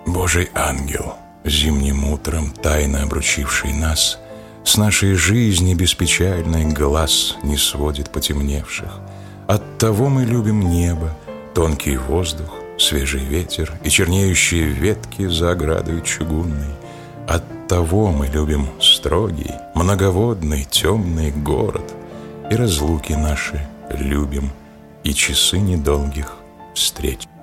Божий ангел, зимним утром тайно обручивший нас, с нашей жизни беспечальный глаз не сводит потемневших. Оттого мы любим небо, тонкий воздух, свежий ветер и чернеющие ветки за оградой чугунной. Оттого мы любим строгий, многоводный, темный город, и разлуки наши любим, и часы недолгих встреч.